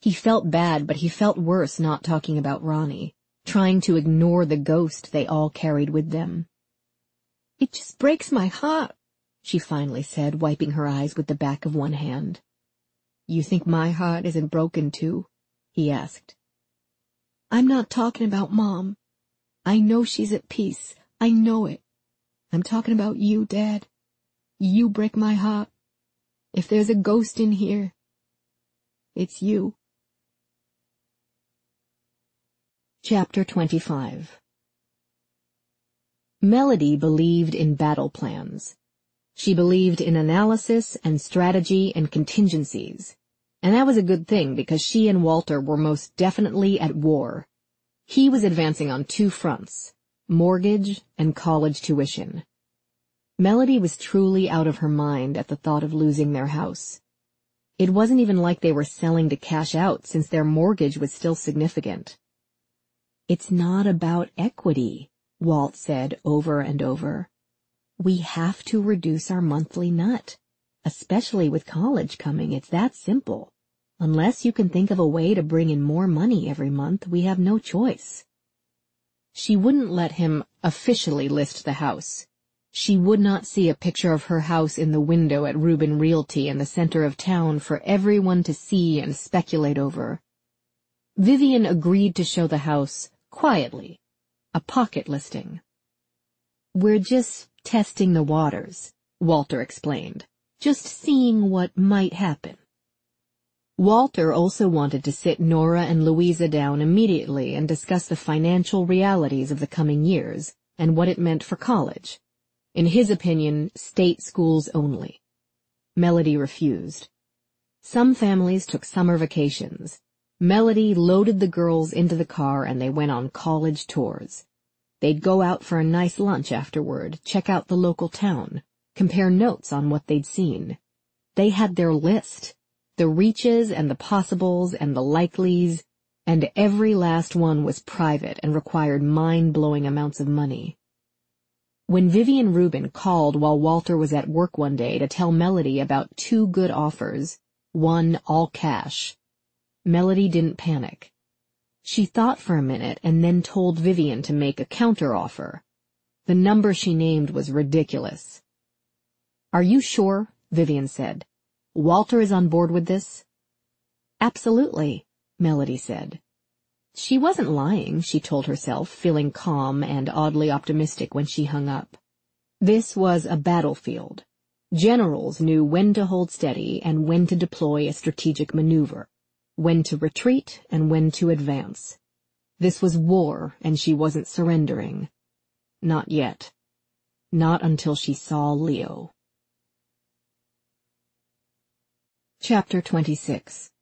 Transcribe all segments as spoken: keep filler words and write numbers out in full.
He felt bad, but he felt worse not talking about Ronnie, trying to ignore the ghost they all carried with them. "It just breaks my heart," she finally said, wiping her eyes with the back of one hand. "You think my heart isn't broken too?" he asked. "I'm not talking about Mom. I know she's at peace. I know it. I'm talking about you, Dad. You break my heart. If there's a ghost in here, it's you." Chapter twenty-five. Melody believed in battle plans. She believed in analysis and strategy and contingencies, and that was a good thing because she and Walter were most definitely at war. He was advancing on two fronts, mortgage and college tuition. Melody was truly out of her mind at the thought of losing their house. It wasn't even like they were selling to cash out since their mortgage was still significant. "It's not about equity," Walt said over and over. "We have to reduce our monthly nut. Especially with college coming, it's that simple. Unless you can think of a way to bring in more money every month, we have no choice." She wouldn't let him officially list the house. She would not see a picture of her house in the window at Rubin Realty in the center of town for everyone to see and speculate over. Vivian agreed to show the house quietly, a pocket listing. "We're just testing the waters," Walter explained. "Just seeing what might happen." Walter also wanted to sit Nora and Louisa down immediately and discuss the financial realities of the coming years and what it meant for college. In his opinion, state schools only. Melody refused. Some families took summer vacations. Melody loaded the girls into the car and they went on college tours. They'd go out for a nice lunch afterward, check out the local town, compare notes on what they'd seen. They had their list, the reaches and the possibles and the likelies, and every last one was private and required mind-blowing amounts of money. When Vivian Rubin called while Walter was at work one day to tell Melody about two good offers, one all cash, Melody didn't panic. She thought for a minute and then told Vivian to make a counter-offer. The number she named was ridiculous. "Are you sure?" Vivian said. "Walter is on board with this?" "Absolutely," Melody said. She wasn't lying, she told herself, feeling calm and oddly optimistic when she hung up. This was a battlefield. Generals knew when to hold steady and when to deploy a strategic maneuver, when to retreat and when to advance. This was war, and she wasn't surrendering. Not yet. Not until she saw Leo. Chapter twenty-six.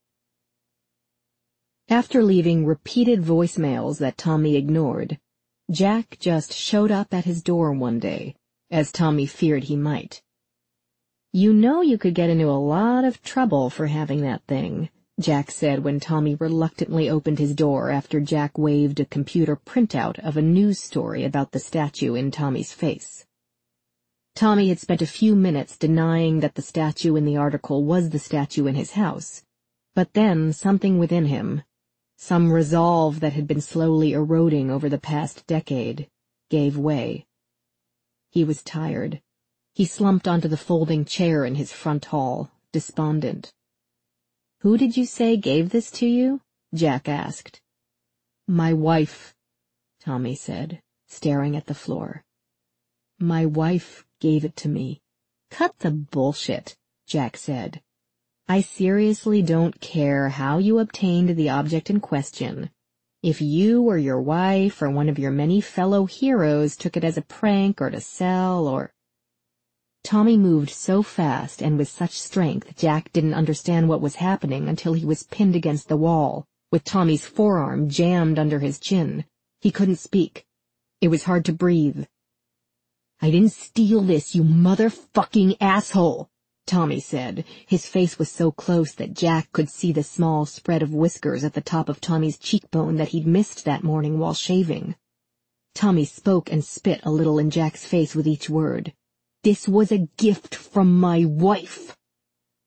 After leaving repeated voicemails that Tommy ignored, Jack just showed up at his door one day, as Tommy feared he might. "You know you could get into a lot of trouble for having that thing," Jack said when Tommy reluctantly opened his door after Jack waved a computer printout of a news story about the statue in Tommy's face. Tommy had spent a few minutes denying that the statue in the article was the statue in his house, but then something within him, some resolve that had been slowly eroding over the past decade, gave way. He was tired. He slumped onto the folding chair in his front hall, despondent. "Who did you say gave this to you?" Jack asked. "My wife," Tommy said, staring at the floor. "My wife gave it to me." "Cut the bullshit," Jack said. "I seriously don't care how you obtained the object in question. If you or your wife or one of your many fellow heroes took it as a prank or to sell or—" Tommy moved so fast and with such strength Jack didn't understand what was happening until he was pinned against the wall, with Tommy's forearm jammed under his chin. He couldn't speak. It was hard to breathe. "I didn't steal this, you motherfucking asshole," Tommy said. His face was so close that Jack could see the small spread of whiskers at the top of Tommy's cheekbone that he'd missed that morning while shaving. Tommy spoke and spit a little in Jack's face with each word. "This was a gift from my wife."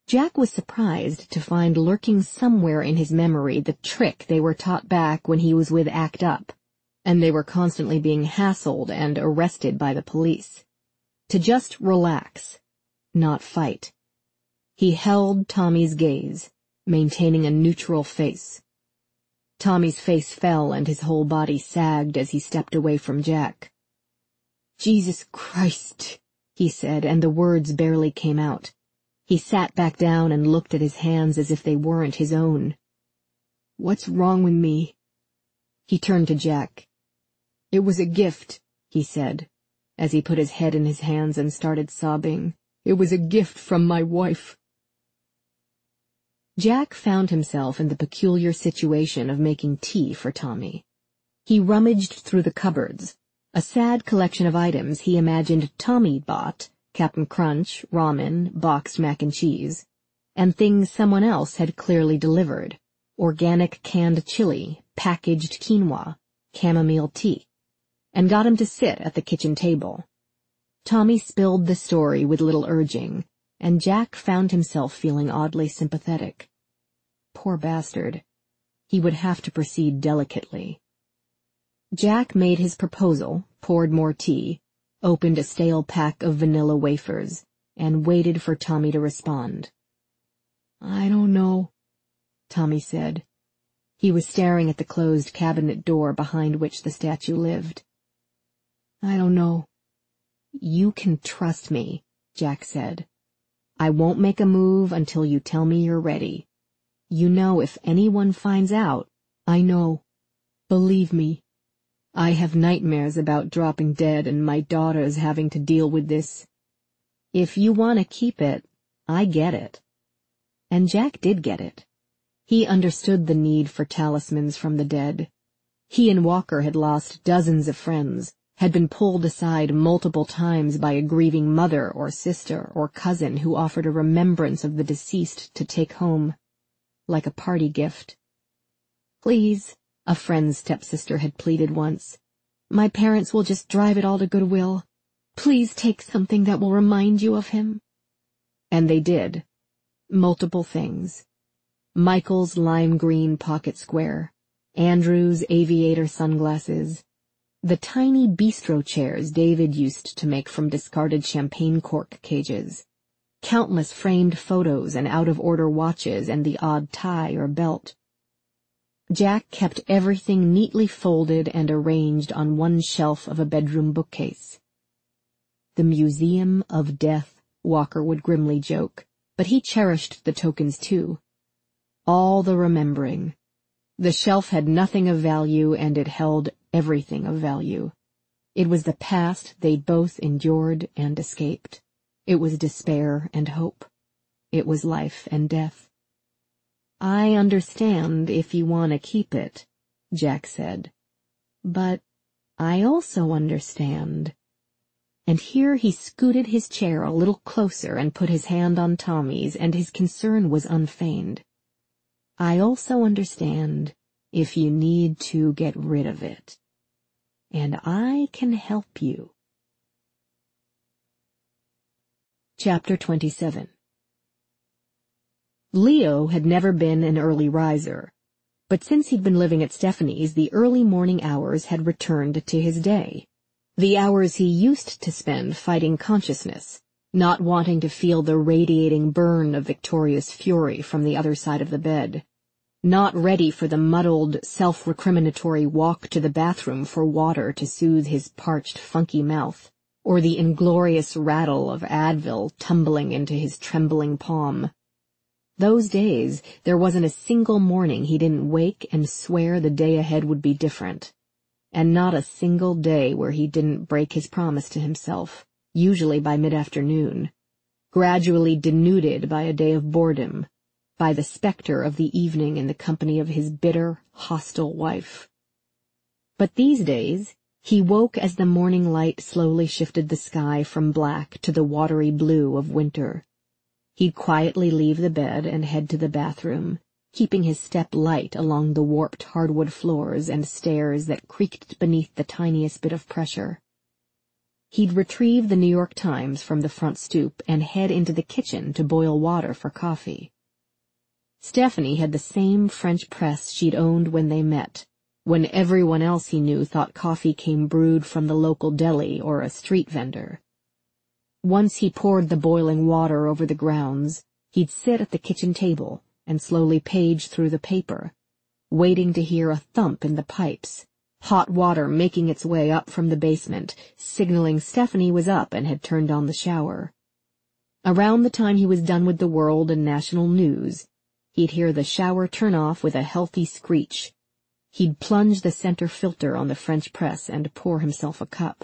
Jack was surprised to find lurking somewhere in his memory the trick they were taught back when he was with ACT UP, and they were constantly being hassled and arrested by the police. To just relax, not fight. He held Tommy's gaze, maintaining a neutral face. Tommy's face fell and his whole body sagged as he stepped away from Jack. "Jesus Christ," he said, and the words barely came out. He sat back down and looked at his hands as if they weren't his own. "What's wrong with me?" He turned to Jack. "It was a gift," he said, as he put his head in his hands and started sobbing. "It was a gift from my wife." Jack found himself in the peculiar situation of making tea for Tommy. He rummaged through the cupboards, a sad collection of items he imagined Tommy bought, Captain Crunch, ramen, boxed mac and cheese, and things someone else had clearly delivered, organic canned chili, packaged quinoa, chamomile tea, and got him to sit at the kitchen table. Tommy spilled the story with little urging, and Jack found himself feeling oddly sympathetic. Poor bastard. He would have to proceed delicately. Jack made his proposal, poured more tea, opened a stale pack of vanilla wafers, and waited for Tommy to respond. "I don't know," Tommy said. He was staring at the closed cabinet door behind which the statue lived. "I don't know." "You can trust me," Jack said. "I won't make a move until you tell me you're ready. You know if anyone finds out—" "I know. Believe me. I have nightmares about dropping dead and my daughters having to deal with this. If you want to keep it, I get it." And Jack did get it. He understood the need for talismans from the dead. He and Walker had lost dozens of friends, had been pulled aside multiple times by a grieving mother or sister or cousin who offered a remembrance of the deceased to take home, like a party gift. "Please," a friend's stepsister had pleaded once, "my parents will just drive it all to Goodwill. Please take something that will remind you of him." And they did. Multiple things. Michael's lime green pocket square, Andrew's aviator sunglasses, the tiny bistro chairs David used to make from discarded champagne cork cages, countless framed photos and out-of-order watches and the odd tie or belt. Jack kept everything neatly folded and arranged on one shelf of a bedroom bookcase. The Museum of Death, Walker would grimly joke, but he cherished the tokens too. All the remembering. The shelf had nothing of value, and it held everything of value. It was the past they'd both endured and escaped. It was despair and hope. It was life and death. "I understand if you want to keep it," Jack said. "But I also understand." And here he scooted his chair a little closer and put his hand on Tommy's, and his concern was unfeigned. "I also understand if you need to get rid of it. And I can help you." Chapter twenty-seven. Leo had never been an early riser, but since he'd been living at Stephanie's, the early morning hours had returned to his day. The hours he used to spend fighting consciousness, not wanting to feel the radiating burn of Victoria's fury from the other side of the bed, not ready for the muddled, self-recriminatory walk to the bathroom for water to soothe his parched, funky mouth, or the inglorious rattle of Advil tumbling into his trembling palm. Those days, there wasn't a single morning he didn't wake and swear the day ahead would be different, and not a single day where he didn't break his promise to himself, usually by mid-afternoon, gradually denuded by a day of boredom, by the specter of the evening in the company of his bitter, hostile wife. But these days, he woke as the morning light slowly shifted the sky from black to the watery blue of winter. He'd quietly leave the bed and head to the bathroom, keeping his step light along the warped hardwood floors and stairs that creaked beneath the tiniest bit of pressure. He'd retrieve the New York Times from the front stoop and head into the kitchen to boil water for coffee. Stephanie had the same French press she'd owned when they met, when everyone else he knew thought coffee came brewed from the local deli or a street vendor. Once he poured the boiling water over the grounds, he'd sit at the kitchen table and slowly page through the paper, waiting to hear a thump in the pipes, hot water making its way up from the basement, signaling Stephanie was up and had turned on the shower. Around the time he was done with the world and national news, he'd hear the shower turn off with a healthy screech. He'd plunge the center filter on the French press and pour himself a cup.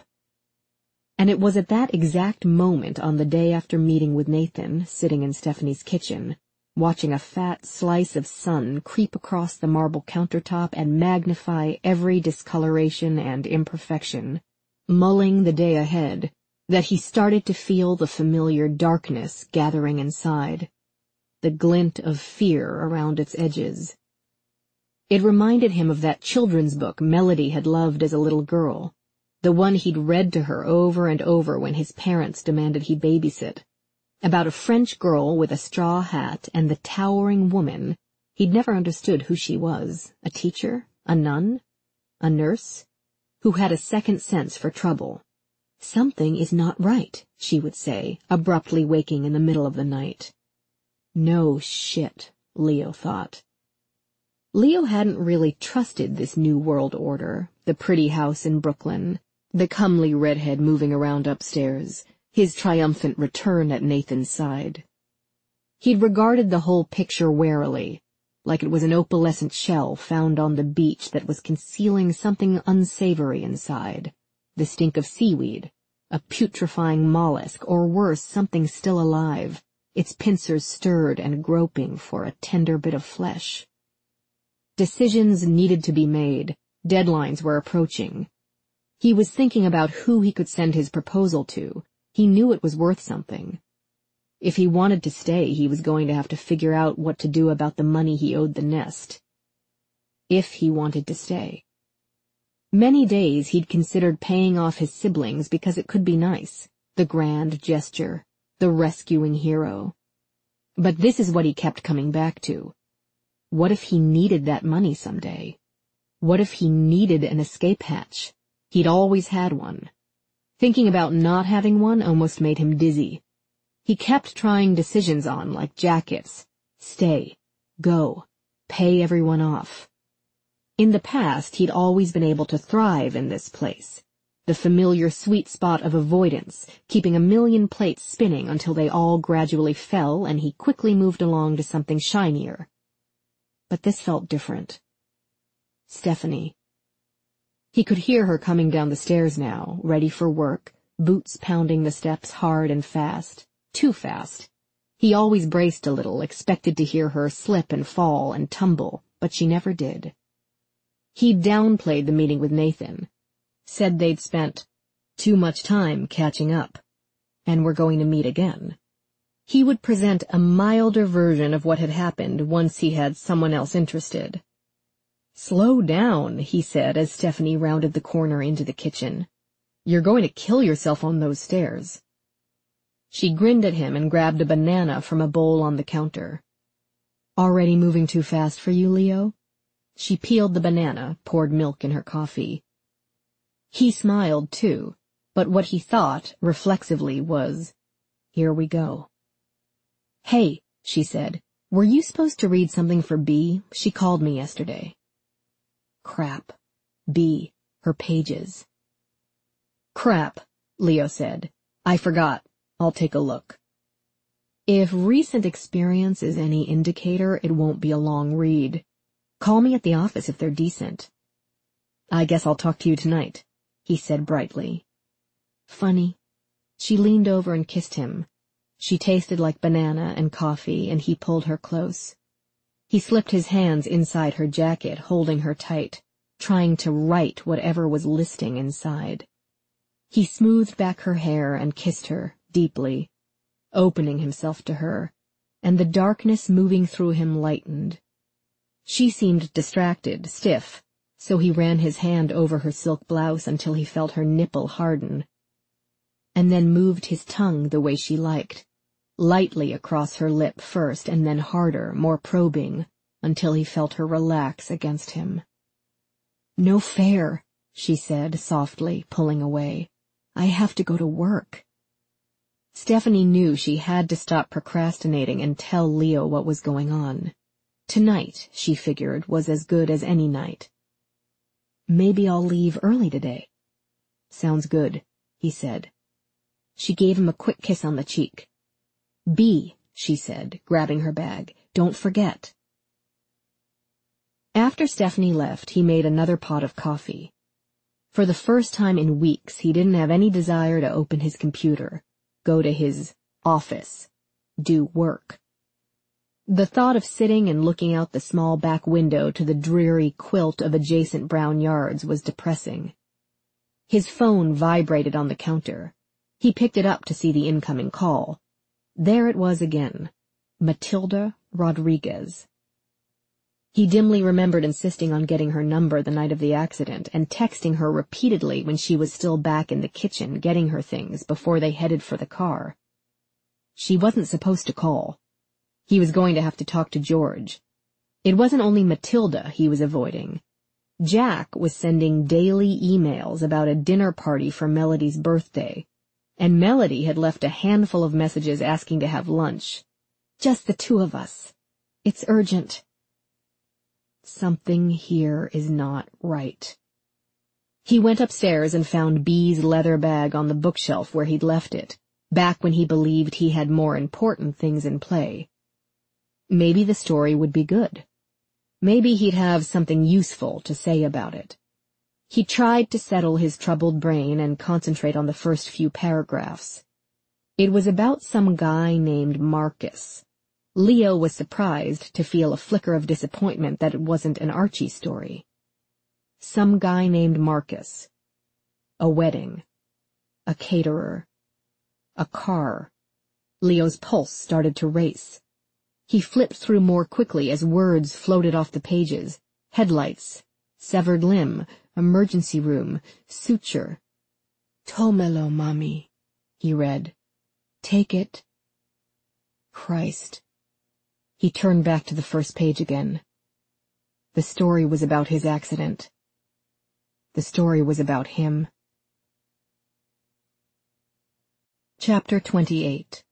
And it was at that exact moment on the day after meeting with Nathan, sitting in Stephanie's kitchen, watching a fat slice of sun creep across the marble countertop and magnify every discoloration and imperfection, mulling the day ahead, that he started to feel the familiar darkness gathering inside, the glint of fear around its edges. It reminded him of that children's book Melody had loved as a little girl, the one he'd read to her over and over when his parents demanded he babysit, about a French girl with a straw hat and the towering woman. He'd never understood who she was, a teacher, a nun, a nurse, who had a second sense for trouble. "Something is not right," she would say, abruptly waking in the middle of the night. No shit, Leo thought. Leo hadn't really trusted this new world order, the pretty house in Brooklyn, the comely redhead moving around upstairs, his triumphant return at Nathan's side. He'd regarded the whole picture warily, like it was an opalescent shell found on the beach that was concealing something unsavory inside, the stink of seaweed, a putrefying mollusk, or worse, something still alive, its pincers stirred and groping for a tender bit of flesh. Decisions needed to be made, deadlines were approaching. He was thinking about who he could send his proposal to. He knew it was worth something. If he wanted to stay, he was going to have to figure out what to do about the money he owed the nest. If he wanted to stay. Many days he'd considered paying off his siblings because it could be nice, the grand gesture, the rescuing hero. But this is what he kept coming back to. What if he needed that money someday? What if he needed an escape hatch? He'd always had one. Thinking about not having one almost made him dizzy. He kept trying decisions on, like jackets. Stay. Go. Pay everyone off. In the past, he'd always been able to thrive in this place. The familiar sweet spot of avoidance, keeping a million plates spinning until they all gradually fell and he quickly moved along to something shinier. But this felt different. Stephanie. He could hear her coming down the stairs now, ready for work, boots pounding the steps hard and fast. Too fast. He always braced a little, expected to hear her slip and fall and tumble, but she never did. He'd downplayed the meeting with Nathan, said they'd spent too much time catching up, and were going to meet again. He would present a milder version of what had happened once he had someone else interested. "Slow down," he said as Stephanie rounded the corner into the kitchen. "You're going to kill yourself on those stairs." She grinned at him and grabbed a banana from a bowl on the counter. "Already moving too fast for you, Leo?" She peeled the banana, poured milk in her coffee. He smiled, too, but what he thought, reflexively, was, "Here we go." "Hey," she said, "were you supposed to read something for B? She called me yesterday." Crap. B. Her pages. "Crap," Leo said. "I forgot. I'll take a look." If recent experience is any indicator, it won't be a long read. Call me at the office if they're decent. "I guess I'll talk to you tonight," he said brightly. Funny. She leaned over and kissed him. She tasted like banana and coffee, and he pulled her close. He slipped his hands inside her jacket, holding her tight, trying to write whatever was listing inside. He smoothed back her hair and kissed her, deeply, opening himself to her, and the darkness moving through him lightened. She seemed distracted, stiff, so he ran his hand over her silk blouse until he felt her nipple harden. and then moved his tongue the way she liked, lightly across her lip first and then harder, more probing, until he felt her relax against him. "No fair," she said softly, pulling away. "I have to go to work." Stephanie knew she had to stop procrastinating and tell Leo what was going on. Tonight, she figured, was as good as any night. "Maybe I'll leave early today." "Sounds good," he said. She gave him a quick kiss on the cheek. "B," she said, grabbing her bag. "Don't forget." After Stephanie left, he made another pot of coffee. For the first time in weeks, he didn't have any desire to open his computer, go to his office, do work. The thought of sitting and looking out the small back window to the dreary quilt of adjacent brown yards was depressing. His phone vibrated on the counter. He picked it up to see the incoming call. There it was again. Matilda Rodriguez. He dimly remembered insisting on getting her number the night of the accident and texting her repeatedly when she was still back in the kitchen getting her things before they headed for the car. She wasn't supposed to call. He was going to have to talk to George. It wasn't only Matilda he was avoiding. Jack was sending daily emails about a dinner party for Melody's birthday, and Melody had left a handful of messages asking to have lunch. "Just the two of us. It's urgent." Something here is not right. He went upstairs and found Bee's leather bag on the bookshelf where he'd left it, back when he believed he had more important things in play. Maybe the story would be good. Maybe he'd have something useful to say about it. He tried to settle his troubled brain and concentrate on the first few paragraphs. It was about some guy named Marcus. Leo was surprised to feel a flicker of disappointment that it wasn't an Archie story. Some guy named Marcus. A wedding. A caterer. A car. Leo's pulse started to race. He flipped through more quickly as words floated off the pages. Headlights. Severed limb. Emergency room. Suture. "Tómelo, mommy," he read. "Take it." Christ. He turned back to the first page again. The story was about his accident. The story was about him. Chapter twenty-eight.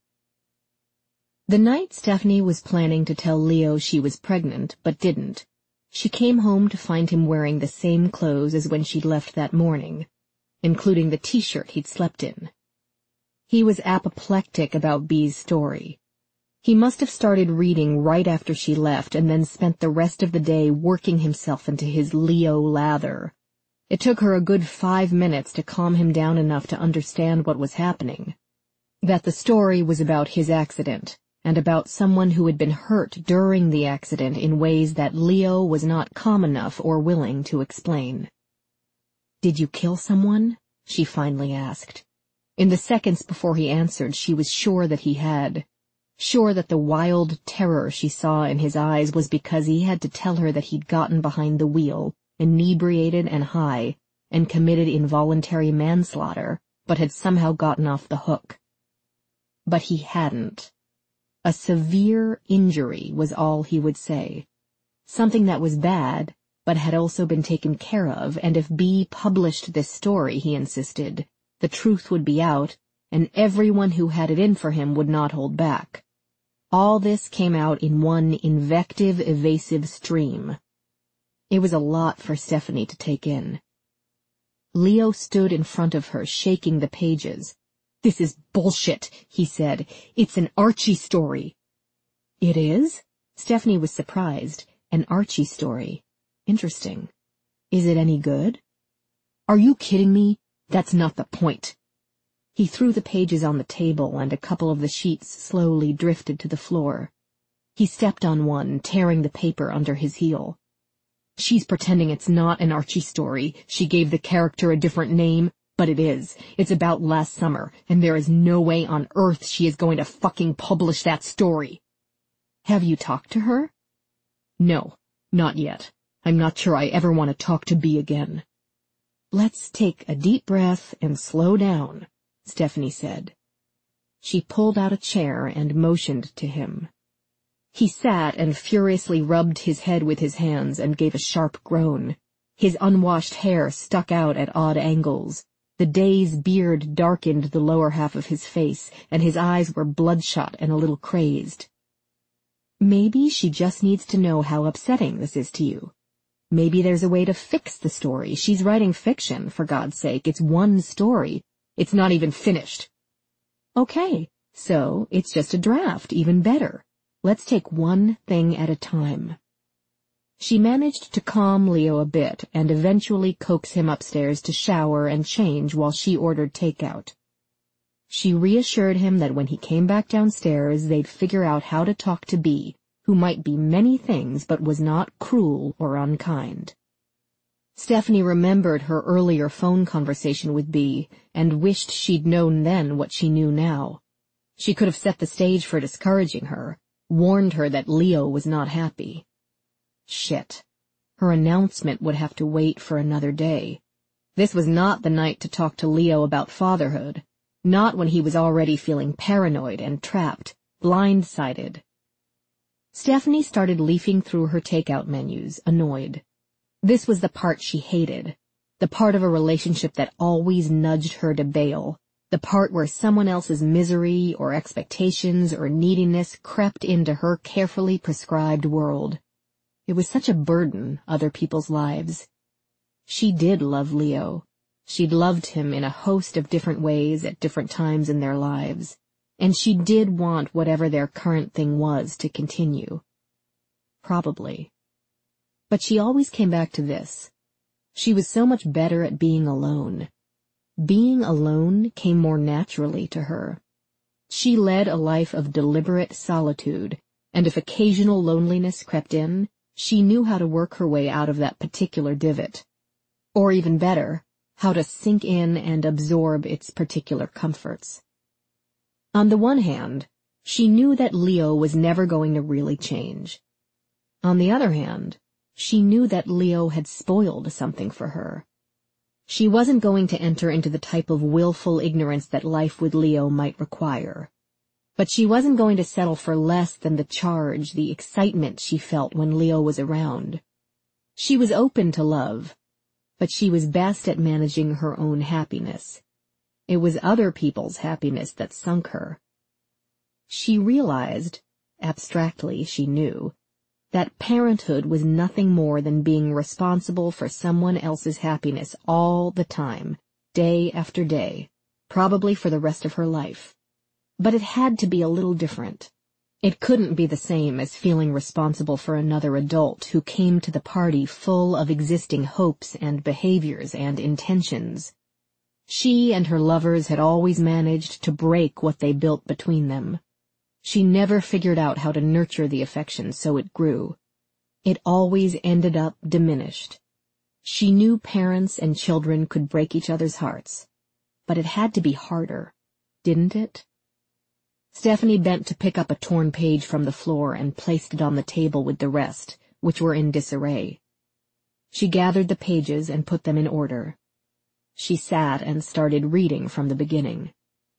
The night Stephanie was planning to tell Leo she was pregnant, but didn't, she came home to find him wearing the same clothes as when she'd left that morning, including the t-shirt he'd slept in. He was apoplectic about Bee's story. He must have started reading right after she left and then spent the rest of the day working himself into his Leo lather. It took her a good five minutes to calm him down enough to understand what was happening. That the story was about his accident, and about someone who had been hurt during the accident in ways that Leo was not calm enough or willing to explain. "Did you kill someone?" she finally asked. In the seconds before he answered, she was sure that he had. Sure that the wild terror she saw in his eyes was because he had to tell her that he'd gotten behind the wheel, inebriated and high, and committed involuntary manslaughter, but had somehow gotten off the hook. But he hadn't. A severe injury was all he would say. Something that was bad, but had also been taken care of, and if Bee published this story, he insisted, the truth would be out, and everyone who had it in for him would not hold back. All this came out in one invective, evasive stream. It was a lot for Stephanie to take in. Leo stood in front of her, shaking the pages. "This is bullshit," he said. "It's an Archie story." "It is?" Stephanie was surprised. An Archie story. Interesting. "Is it any good?" "Are you kidding me? That's not the point." He threw the pages on the table, and a couple of the sheets slowly drifted to the floor. He stepped on one, tearing the paper under his heel. "She's pretending it's not an Archie story. She gave the character a different name, but it is. It's about last summer, and there is no way on earth she is going to fucking publish that story." "Have you talked to her?" "No, not yet. I'm not sure I ever want to talk to Bee again." "Let's take a deep breath and slow down," Stephanie said. She pulled out a chair and motioned to him. He sat and furiously rubbed his head with his hands and gave a sharp groan. His unwashed hair stuck out at odd angles. The day's beard darkened the lower half of his face, and his eyes were bloodshot and a little crazed. Maybe she just needs to know how upsetting this is to you. Maybe there's a way to fix the story. She's writing fiction, for God's sake. It's one story. It's not even finished. Okay, so it's just a draft, even better. Let's take one thing at a time. She managed to calm Leo a bit and eventually coax him upstairs to shower and change while she ordered takeout. She reassured him that when he came back downstairs, they'd figure out how to talk to Bea, who might be many things but was not cruel or unkind. Stephanie remembered her earlier phone conversation with Bea and wished she'd known then what she knew now. She could have set the stage for discouraging her, warned her that Leo was not happy. Shit. Her announcement would have to wait for another day. This was not the night to talk to Leo about fatherhood, not when he was already feeling paranoid and trapped, blindsided. Stephanie started leafing through her takeout menus, annoyed. This was the part she hated, the part of a relationship that always nudged her to bail, the part where someone else's misery or expectations or neediness crept into her carefully prescribed world. It was such a burden, other people's lives. She did love Leo. She'd loved him in a host of different ways at different times in their lives, and she did want whatever their current thing was to continue. Probably. But she always came back to this. She was so much better at being alone. Being alone came more naturally to her. She led a life of deliberate solitude, and if occasional loneliness crept in, she knew how to work her way out of that particular divot. Or even better, how to sink in and absorb its particular comforts. On the one hand, she knew that Leo was never going to really change. On the other hand, she knew that Leo had spoiled something for her. She wasn't going to enter into the type of willful ignorance that life with Leo might require. But she wasn't going to settle for less than the charge, the excitement she felt when Leo was around. She was open to love, but she was best at managing her own happiness. It was other people's happiness that sunk her. She realized, abstractly she knew, that parenthood was nothing more than being responsible for someone else's happiness all the time, day after day, probably for the rest of her life. But it had to be a little different. It couldn't be the same as feeling responsible for another adult who came to the party full of existing hopes and behaviors and intentions. She and her lovers had always managed to break what they built between them. She never figured out how to nurture the affection so it grew. It always ended up diminished. She knew parents and children could break each other's hearts, but it had to be harder, didn't it? Stephanie bent to pick up a torn page from the floor and placed it on the table with the rest, which were in disarray. She gathered the pages and put them in order. She sat and started reading from the beginning.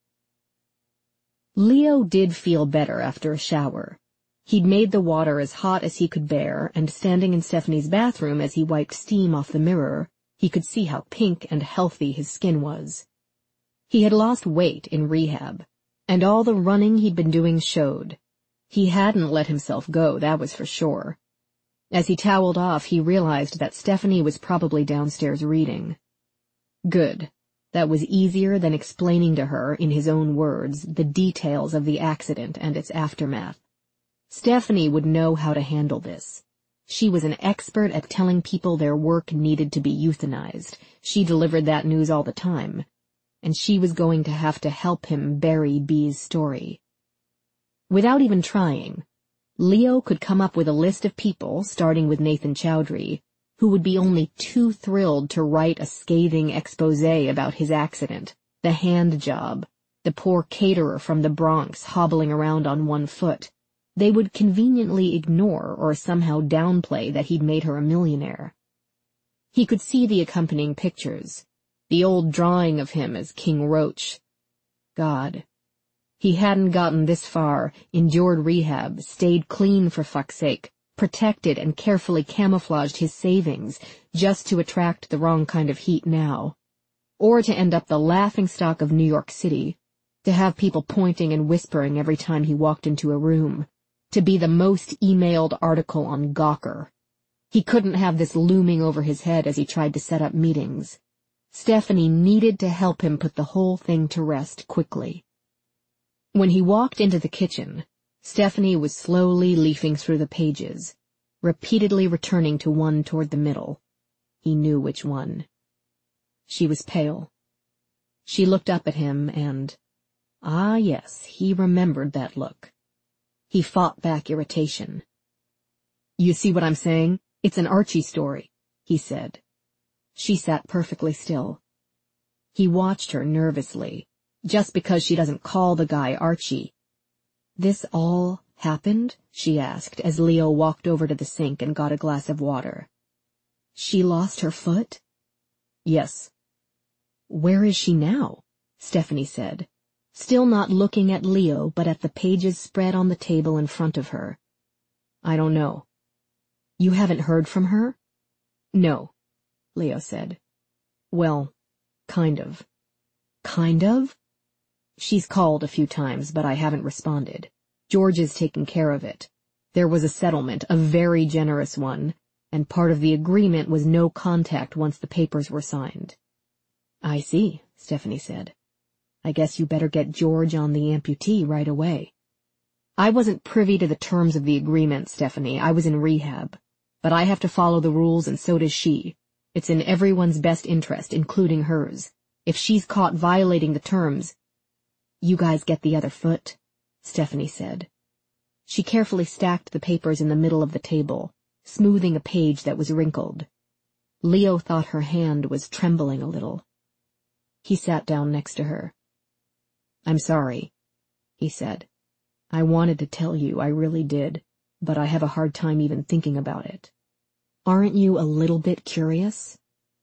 Leo did feel better after a shower. He'd made the water as hot as he could bear, and standing in Stephanie's bathroom as he wiped steam off the mirror, he could see how pink and healthy his skin was. He had lost weight in rehab, and all the running he'd been doing showed. He hadn't let himself go, that was for sure. As he toweled off, he realized that Stephanie was probably downstairs reading. Good. That was easier than explaining to her, in his own words, the details of the accident and its aftermath. Stephanie would know how to handle this. She was an expert at telling people their work needed to be euthanized. She delivered that news all the time. And she was going to have to help him bury Bea's story. Without even trying, Leo could come up with a list of people, starting with Nathan Chowdhury, who would be only too thrilled to write a scathing exposé about his accident, the hand job, the poor caterer from the Bronx hobbling around on one foot. They would conveniently ignore or somehow downplay that he'd made her a millionaire. He could see the accompanying pictures. The old drawing of him as King Roach, God. He hadn't gotten this far, endured rehab, stayed clean for fuck's sake, protected and carefully camouflaged his savings, just to attract the wrong kind of heat now. Or to end up the laughingstock of New York City, to have people pointing and whispering every time he walked into a room, to be the most emailed article on Gawker. He couldn't have this looming over his head as he tried to set up meetings. Stephanie needed to help him put the whole thing to rest quickly. When he walked into the kitchen, Stephanie was slowly leafing through the pages, repeatedly returning to one toward the middle. He knew which one. She was pale. She looked up at him and, ah yes, he remembered that look. He fought back irritation. You see what I'm saying? It's an Archie story, he said. She sat perfectly still. He watched her nervously. Just because she doesn't call the guy Archie. This all happened? She asked as Leo walked over to the sink and got a glass of water. She lost her foot? Yes. Where is she now? Stephanie said, still not looking at Leo but at the pages spread on the table in front of her. I don't know. You haven't heard from her? No, Leo said. Well, kind of. Kind of? She's called a few times, but I haven't responded. George is taking care of it. There was a settlement, a very generous one, and part of the agreement was no contact once the papers were signed. I see, Stephanie said. I guess you better get George on the amputee right away. I wasn't privy to the terms of the agreement, Stephanie. I was in rehab. But I have to follow the rules, and so does she. It's in everyone's best interest, including hers. If she's caught violating the terms... You guys get the other foot, Stephanie said. She carefully stacked the papers in the middle of the table, smoothing a page that was wrinkled. Leo thought her hand was trembling a little. He sat down next to her. I'm sorry, he said. I wanted to tell you, I really did, but I have a hard time even thinking about it. Aren't you a little bit curious?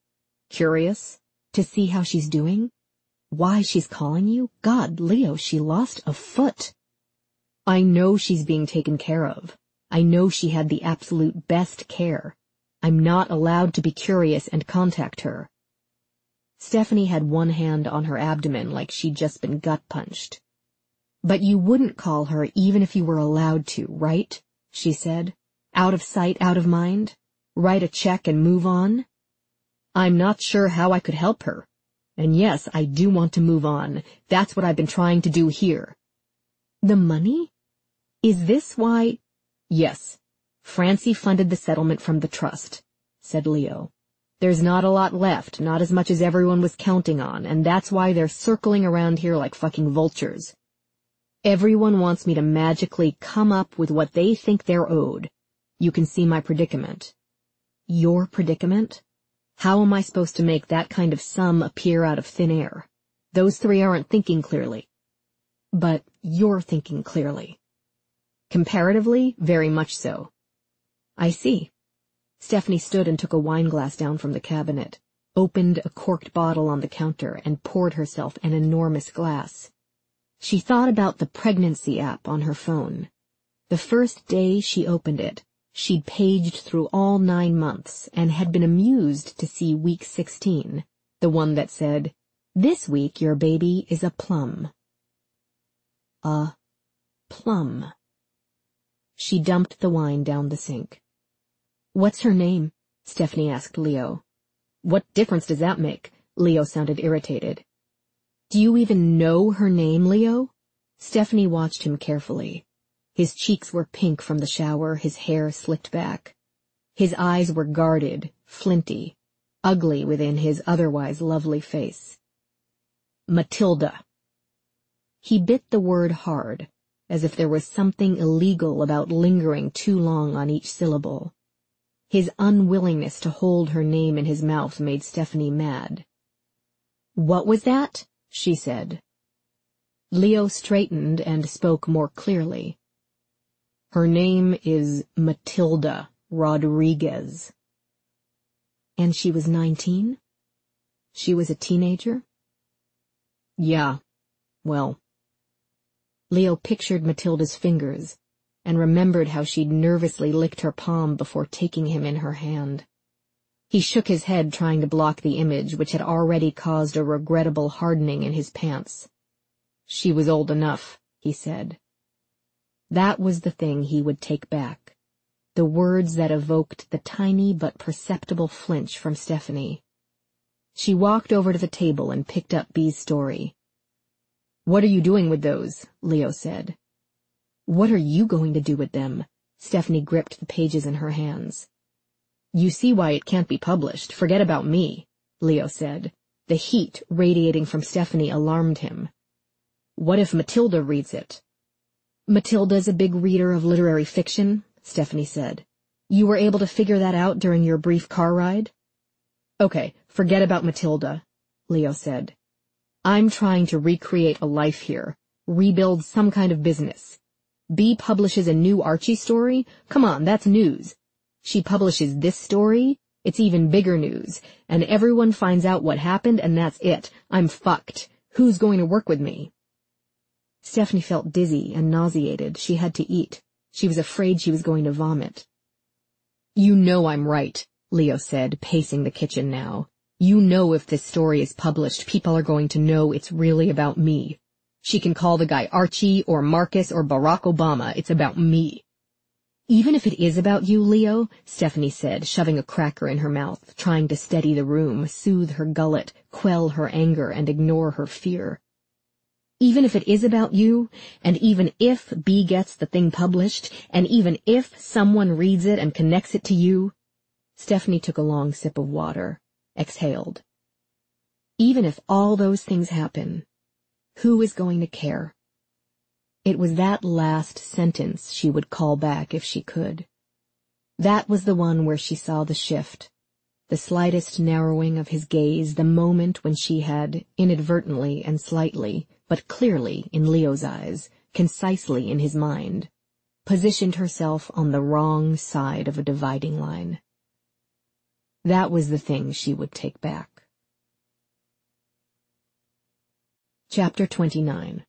Curious? To see how she's doing? Why she's calling you? God, Leo, she lost a foot. I know she's being taken care of. I know she had the absolute best care. I'm not allowed to be curious and contact her. Stephanie had one hand on her abdomen like she'd just been gut-punched. But you wouldn't call her even if you were allowed to, right? She said. Out of sight, out of mind? Write a check and move on? I'm not sure how I could help her. And yes, I do want to move on. That's what I've been trying to do here. The money? Is this why? Yes. Francie funded the settlement from the trust, said Leo. There's not a lot left, not as much as everyone was counting on, and that's why they're circling around here like fucking vultures. Everyone wants me to magically come up with what they think they're owed. You can see my predicament. Your predicament? How am I supposed to make that kind of sum appear out of thin air? Those three aren't thinking clearly. But you're thinking clearly. Comparatively, very much so. I see. Stephanie stood and took a wineglass down from the cabinet, opened a corked bottle on the counter, and poured herself an enormous glass. She thought about the pregnancy app on her phone. The first day she opened it, she'd paged through all nine months and had been amused to see week sixteen, the one that said, "This week your baby is a plum." A plum. She dumped the wine down the sink. "What's her name?" Stephanie asked Leo. "What difference does that make?" Leo sounded irritated. "Do you even know her name, Leo?" Stephanie watched him carefully. His cheeks were pink from the shower, his hair slicked back. His eyes were guarded, flinty, ugly within his otherwise lovely face. Matilda. He bit the word hard, as if there was something illegal about lingering too long on each syllable. His unwillingness to hold her name in his mouth made Stephanie mad. "What was that?" she said. Leo straightened and spoke more clearly. "Her name is Matilda Rodriguez." "And she was nineteen? She was a teenager?" "Yeah. well. Leo pictured Matilda's fingers and remembered how she'd nervously licked her palm before taking him in her hand. He shook his head, trying to block the image, which had already caused a regrettable hardening in his pants. She was old enough, he said. That was the thing he would take back, the words that evoked the tiny but perceptible flinch from Stephanie. She walked over to the table and picked up Bee's story. "What are you doing with those?" Leo said. "What are you going to do with them?" Stephanie gripped the pages in her hands. "You see why it can't be published. Forget about me," Leo said. The heat radiating from Stephanie alarmed him. "What if Matilda reads it?" "Matilda's a big reader of literary fiction," Stephanie said. "You were able to figure that out during your brief car ride?" "Okay, forget about Matilda," Leo said. "I'm trying to recreate a life here, rebuild some kind of business. Bee publishes a new Archie story? Come on, that's news. She publishes this story? It's even bigger news, and everyone finds out what happened, and that's it. I'm fucked. Who's going to work with me?" Stephanie felt dizzy and nauseated. She had to eat. She was afraid she was going to vomit. "You know I'm right," Leo said, pacing the kitchen now. "You know if this story is published, people are going to know it's really about me. She can call the guy Archie or Marcus or Barack Obama. It's about me." "Even if it is about you, Leo," Stephanie said, shoving a cracker in her mouth, trying to steady the room, soothe her gullet, quell her anger, and ignore her fear. "Even if it is about you, and even if Bee gets the thing published, and even if someone reads it and connects it to you—" Stephanie took a long sip of water, exhaled. "Even if all those things happen, who is going to care?" It was that last sentence she would call back if she could. That was the one where she saw the shift, the slightest narrowing of his gaze, the moment when she had, inadvertently and slightly, but clearly in Leo's eyes, concisely in his mind, positioned herself on the wrong side of a dividing line. That was the thing she would take back. Chapter twenty-nine.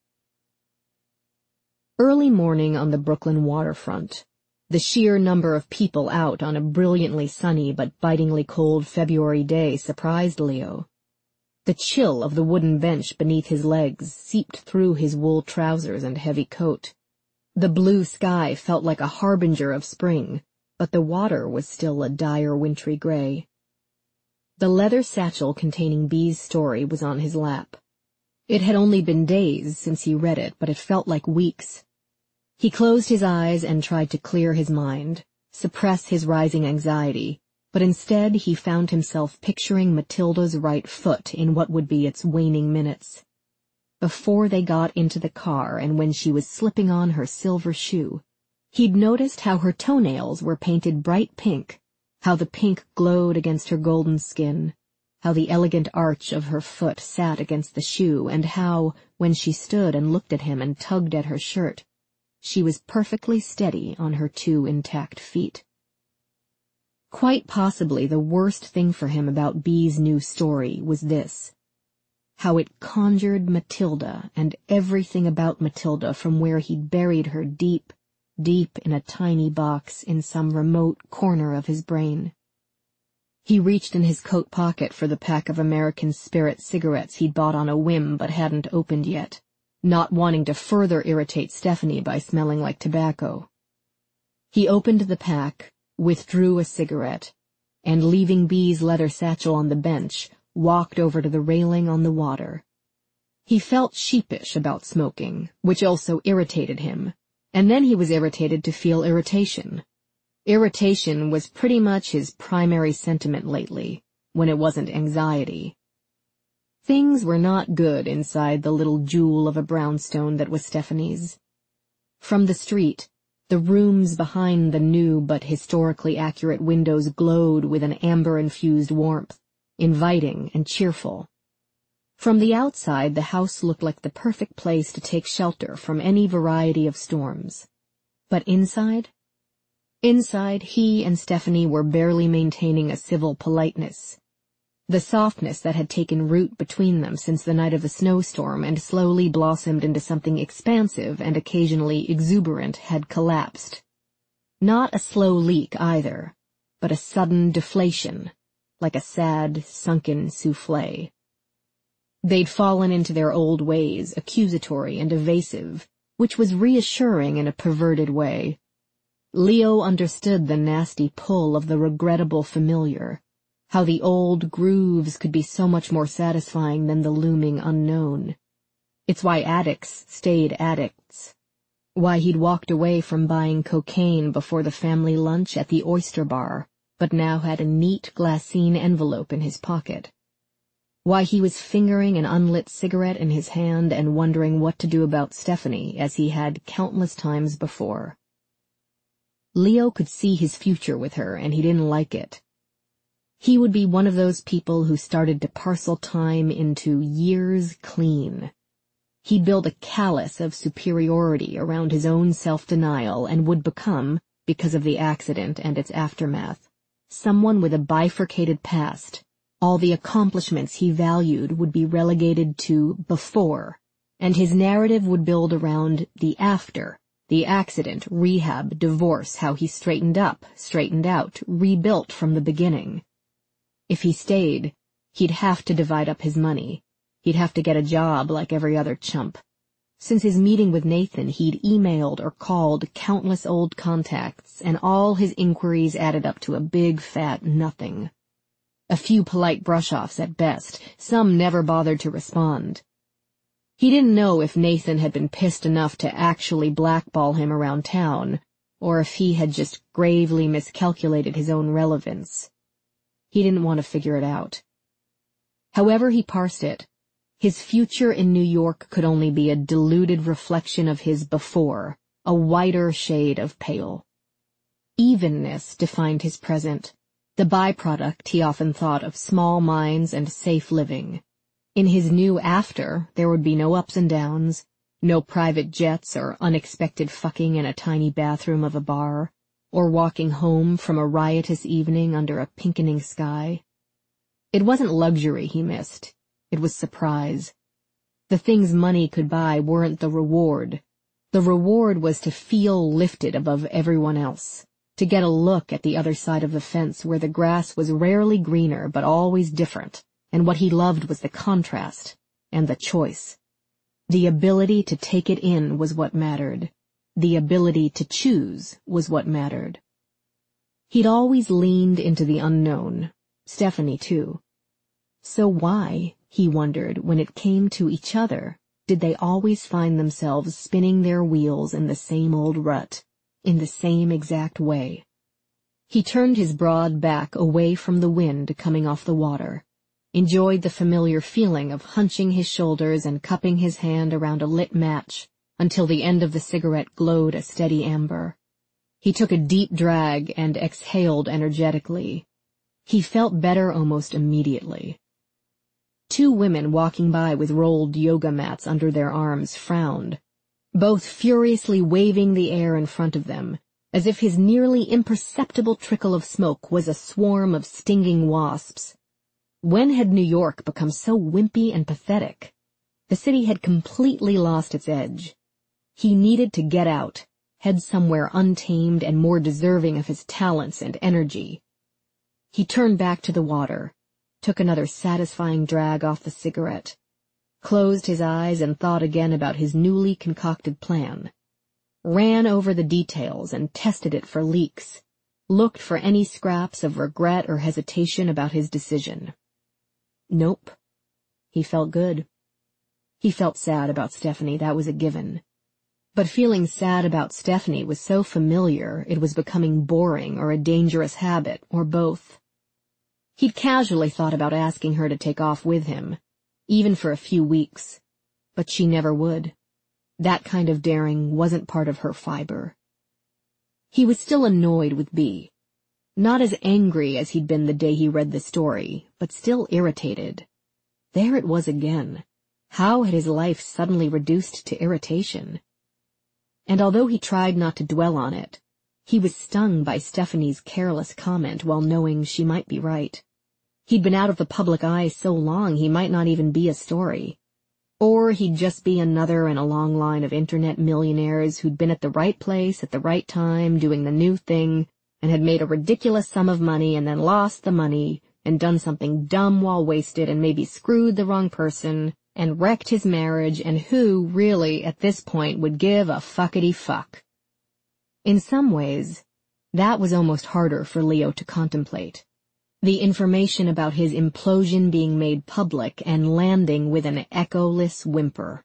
Early morning on the Brooklyn waterfront. The sheer number of people out on a brilliantly sunny but bitingly cold February day surprised Leo. The chill of the wooden bench beneath his legs seeped through his wool trousers and heavy coat. The blue sky felt like a harbinger of spring, but the water was still a dire wintry gray. The leather satchel containing Bee's story was on his lap. It had only been days since he read it, but it felt like weeks. He closed his eyes and tried to clear his mind, suppress his rising anxiety, but instead he found himself picturing Matilda's right foot in what would be its waning minutes. Before they got into the car and when she was slipping on her silver shoe, he'd noticed how her toenails were painted bright pink, how the pink glowed against her golden skin, how the elegant arch of her foot sat against the shoe, and how, when she stood and looked at him and tugged at her shirt, she was perfectly steady on her two intact feet. Quite possibly the worst thing for him about Bee's new story was this: how it conjured Matilda and everything about Matilda from where he'd buried her deep, deep in a tiny box in some remote corner of his brain. He reached in his coat pocket for the pack of American Spirit cigarettes he'd bought on a whim but hadn't opened yet, not wanting to further irritate Stephanie by smelling like tobacco. He opened the pack, withdrew a cigarette, and leaving Bee's leather satchel on the bench, walked over to the railing on the water. He felt sheepish about smoking, which also irritated him, and then he was irritated to feel irritation. Irritation was pretty much his primary sentiment lately, when it wasn't anxiety. Things were not good inside the little jewel of a brownstone that was Stephanie's. From the street, the rooms behind the new but historically accurate windows glowed with an amber-infused warmth, inviting and cheerful. From the outside, the house looked like the perfect place to take shelter from any variety of storms. But inside? Inside, he and Stephanie were barely maintaining a civil politeness. The softness that had taken root between them since the night of the snowstorm and slowly blossomed into something expansive and occasionally exuberant had collapsed. Not a slow leak either, but a sudden deflation, like a sad, sunken souffle. They'd fallen into their old ways, accusatory and evasive, which was reassuring in a perverted way. Leo understood the nasty pull of the regrettable familiar, how the old grooves could be so much more satisfying than the looming unknown. It's why addicts stayed addicts. Why he'd walked away from buying cocaine before the family lunch at the oyster bar, but now had a neat glassine envelope in his pocket. Why he was fingering an unlit cigarette in his hand and wondering what to do about Stephanie, as he had countless times before. Leo could see his future with her, and he didn't like it. He would be one of those people who started to parcel time into years clean. He'd build a callus of superiority around his own self-denial and would become, because of the accident and its aftermath, someone with a bifurcated past. All the accomplishments he valued would be relegated to before, and his narrative would build around the after, the accident, rehab, divorce, how he straightened up, straightened out, rebuilt from the beginning. If he stayed, he'd have to divide up his money. He'd have to get a job like every other chump. Since his meeting with Nathan, he'd emailed or called countless old contacts, and all his inquiries added up to a big, fat nothing. A few polite brush-offs at best, some never bothered to respond. He didn't know if Nathan had been pissed enough to actually blackball him around town, or if he had just gravely miscalculated his own relevance. He didn't want to figure it out. However he parsed it, his future in New York could only be a diluted reflection of his before, a whiter shade of pale. Evenness defined his present, the byproduct, he often thought, of small minds and safe living. In his new after, there would be no ups and downs, no private jets or unexpected fucking in a tiny bathroom of a bar, or walking home from a riotous evening under a pinkening sky. It wasn't luxury he missed. It was surprise. The things money could buy weren't the reward. The reward was to feel lifted above everyone else, to get a look at the other side of the fence where the grass was rarely greener but always different, and what he loved was the contrast and the choice. The ability to take it in was what mattered. The ability to choose was what mattered. He'd always leaned into the unknown, Stephanie too. So why, he wondered, when it came to each other, did they always find themselves spinning their wheels in the same old rut, in the same exact way? He turned his broad back away from the wind coming off the water, enjoyed the familiar feeling of hunching his shoulders and cupping his hand around a lit match until the end of the cigarette glowed a steady amber. He took a deep drag and exhaled energetically. He felt better almost immediately. Two women walking by with rolled yoga mats under their arms frowned, both furiously waving the air in front of them, as if his nearly imperceptible trickle of smoke was a swarm of stinging wasps. When had New York become so wimpy and pathetic? The city had completely lost its edge. He needed to get out, head somewhere untamed and more deserving of his talents and energy. He turned back to the water, took another satisfying drag off the cigarette, closed his eyes and thought again about his newly concocted plan, ran over the details and tested it for leaks, looked for any scraps of regret or hesitation about his decision. Nope. He felt good. He felt sad about Stephanie, that was a given. But feeling sad about Stephanie was so familiar it was becoming boring or a dangerous habit, or both. He'd casually thought about asking her to take off with him, even for a few weeks, but she never would. That kind of daring wasn't part of her fiber. He was still annoyed with Bea. Not as angry as he'd been the day he read the story, but still irritated. There it was again. How had his life suddenly reduced to irritation? And although he tried not to dwell on it, he was stung by Stephanie's careless comment while knowing she might be right. He'd been out of the public eye so long he might not even be a story. Or he'd just be another in a long line of internet millionaires who'd been at the right place at the right time doing the new thing and had made a ridiculous sum of money and then lost the money and done something dumb while wasted and maybe screwed the wrong person and wrecked his marriage, and who, really, at this point, would give a fuckity fuck. In some ways, that was almost harder for Leo to contemplate. The information about his implosion being made public and landing with an echoless whimper.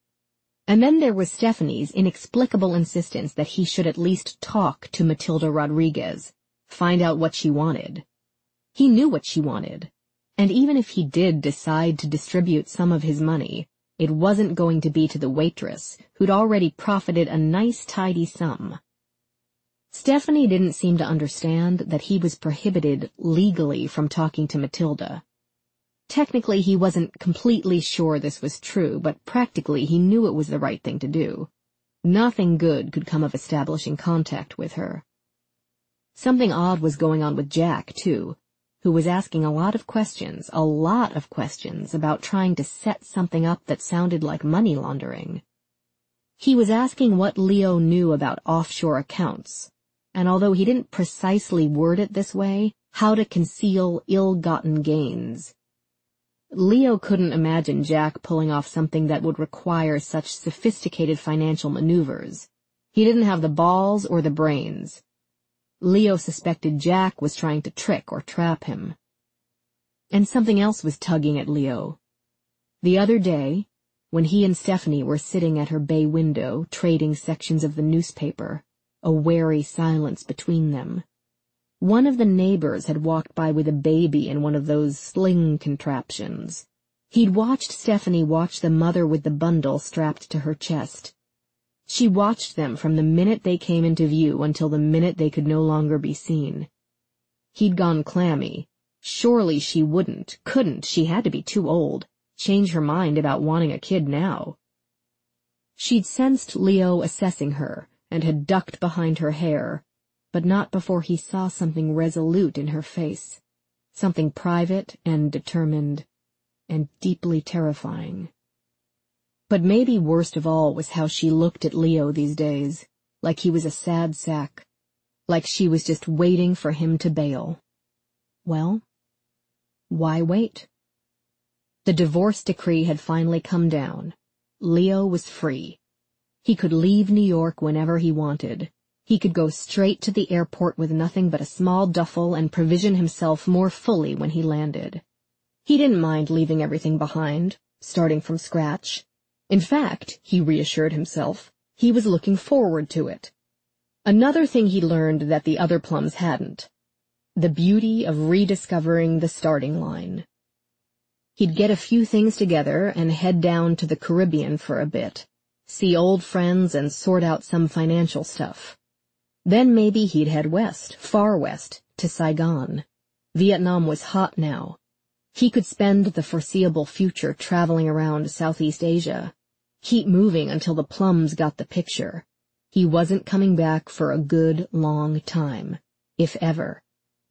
And then there was Stephanie's inexplicable insistence that he should at least talk to Matilda Rodriguez, find out what she wanted. He knew what she wanted, and even if he did decide to distribute some of his money, it wasn't going to be to the waitress, who'd already profited a nice tidy sum. Stephanie didn't seem to understand that he was prohibited legally from talking to Matilda. Technically, he wasn't completely sure this was true, but practically he knew it was the right thing to do. Nothing good could come of establishing contact with her. Something odd was going on with Jack, too, who was asking a lot of questions, a lot of questions about trying to set something up that sounded like money laundering. He was asking what Leo knew about offshore accounts, and although he didn't precisely word it this way, how to conceal ill-gotten gains. Leo couldn't imagine Jack pulling off something that would require such sophisticated financial maneuvers. He didn't have the balls or the brains. Leo suspected Jack was trying to trick or trap him. And something else was tugging at Leo. The other day, when he and Stephanie were sitting at her bay window, trading sections of the newspaper, a wary silence between them, one of the neighbors had walked by with a baby in one of those sling contraptions. He'd watched Stephanie watch the mother with the bundle strapped to her chest. She watched them from the minute they came into view until the minute they could no longer be seen. He'd gone clammy. Surely she wouldn't, couldn't, she had to be too old, change her mind about wanting a kid now. She'd sensed Leo assessing her and had ducked behind her hair, but not before he saw something resolute in her face, something private and determined, and deeply terrifying. But maybe worst of all was how she looked at Leo these days, like he was a sad sack, like she was just waiting for him to bail. Well, why wait? The divorce decree had finally come down. Leo was free. He could leave New York whenever he wanted. He could go straight to the airport with nothing but a small duffel and provision himself more fully when he landed. He didn't mind leaving everything behind, starting from scratch. In fact, he reassured himself, he was looking forward to it. Another thing he learned that the other Plums hadn't: the beauty of rediscovering the starting line. He'd get a few things together and head down to the Caribbean for a bit, see old friends and sort out some financial stuff. Then maybe he'd head west, far west, to Saigon. Vietnam was hot now. He could spend the foreseeable future traveling around Southeast Asia. Keep moving until the Plums got the picture. He wasn't coming back for a good long time, if ever.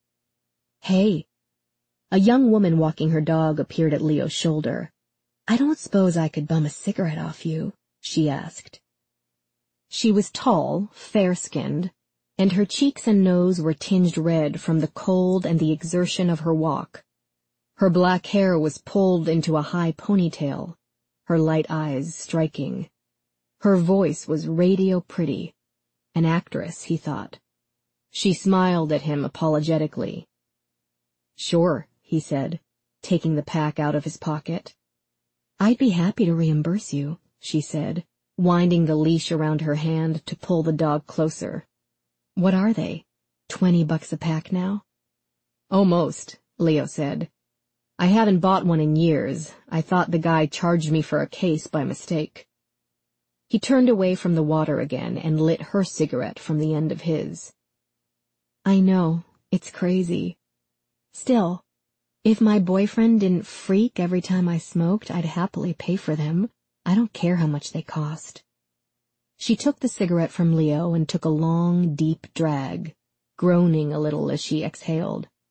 Hey. A young woman walking her dog appeared at Leo's shoulder. I don't suppose I could bum a cigarette off you, she asked. She was tall, fair-skinned, and her cheeks and nose were tinged red from the cold and the exertion of her walk. Her black hair was pulled into a high ponytail, her light eyes striking. Her voice was radio pretty. An actress, he thought. She smiled at him apologetically. Sure, he said, taking the pack out of his pocket. I'd be happy to reimburse you, she said, winding the leash around her hand to pull the dog closer. What are they? Twenty bucks a pack now? Almost, Leo said. I haven't bought one in years. I thought the guy charged me for a case by mistake. He turned away from the water again and lit her cigarette from the end of his. I know, it's crazy. Still, if my boyfriend didn't freak every time I smoked, I'd happily pay for them. I don't care how much they cost. She took the cigarette from Leo and took a long, deep drag, groaning a little as she exhaled.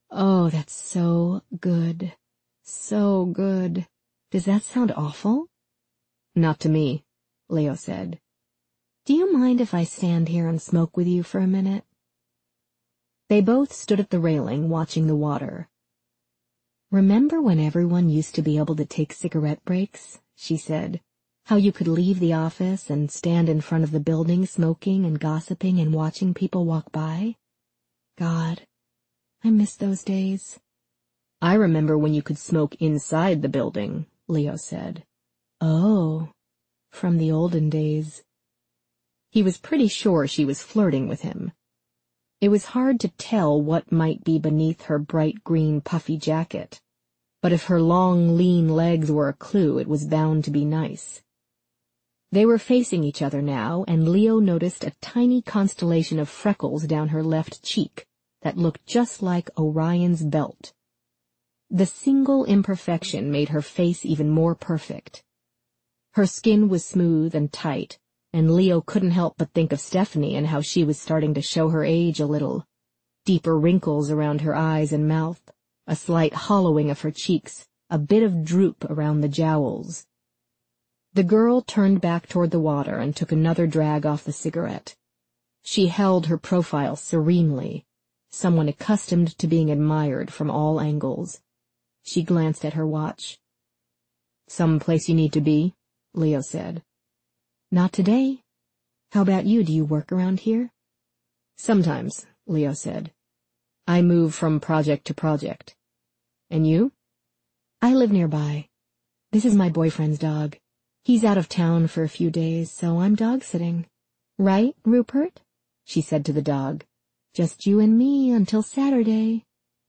Oh, that's so good. So good. Does that sound awful? Not to me, Leo said. Do you mind if I stand here and smoke with you for a minute? They both stood at the railing watching the water. Remember when everyone used to be able to take cigarette breaks? She said. How you could leave the office and stand in front of the building smoking and gossiping and watching people walk by? God, I miss those days. I remember when you could smoke inside the building, Leo said. Oh, from the olden days. He was pretty sure she was flirting with him. It was hard to tell what might be beneath her bright green puffy jacket, but if her long, lean legs were a clue, it was bound to be nice. They were facing each other now, and Leo noticed a tiny constellation of freckles down her left cheek that looked just like Orion's belt. The single imperfection made her face even more perfect. Her skin was smooth and tight, and Leo couldn't help but think of Stephanie and how she was starting to show her age a little. Deeper wrinkles around her eyes and mouth, a slight hollowing of her cheeks, a bit of droop around the jowls. The girl turned back toward the water and took another drag off the cigarette. She held her profile serenely, someone accustomed to being admired from all angles. She glanced at her watch. Some place you need to be, Leo said. Not today. How about you? Do you work around here? Sometimes, Leo said. I move from project to project. And you? I live nearby. This is my boyfriend's dog. He's out of town for a few days, so I'm dog sitting. Right, Rupert? She said to the dog. Just you and me until Saturday.